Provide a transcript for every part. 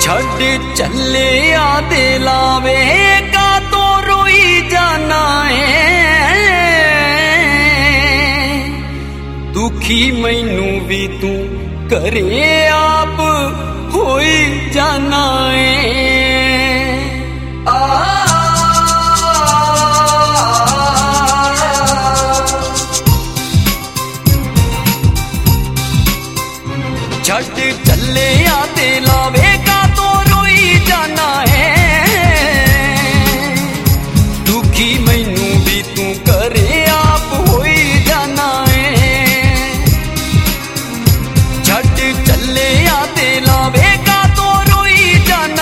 छड़ चले आदे लावे का तो रोई जाना है। दुखी मैनू भी तू करे आप होई जाना है। छड़ चले आदे लावे का तो रोई जाना है। दुखी मैनू भी तू करे आप होई जाना है। छड़ चले आदे लावे का तो रोई जाना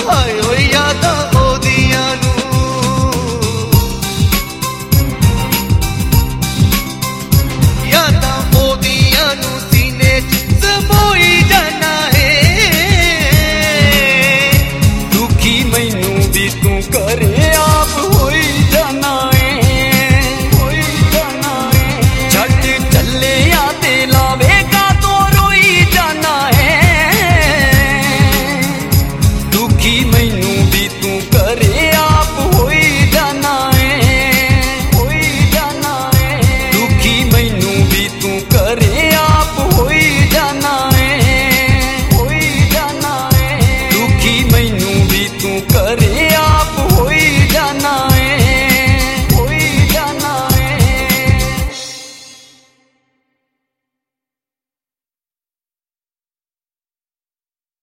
ਹਾਏ ਓਏ ਯਾਦਾਂ ਉਹਦੀਆਂ ਨੂੰ ਯਾਦਾਂ ਉਹਦੀਆਂ ਨੂੰ ਸੀਨੇ 'ਚ ਸਮੋਈ ਜਾਣਾ ਏ ਦੁਖੀ ਮੈਨੂੰ ਵੀ ਤੂੰ ਕਰੇ ਆਪ ਹੋਈ ਜਾਣਾ ਏ ਹੋਈ ਜਾਣਾ ਏ ਛੱਡ ਚੱਲਿਆ ਤੇ ਲਾਵੇਗਾ ਤੂੰ ਰੋਈ ਜਾਣਾ ਏ ਦੁਖੀ ਮੈਨੂੰ ਵੀ ਤੂੰ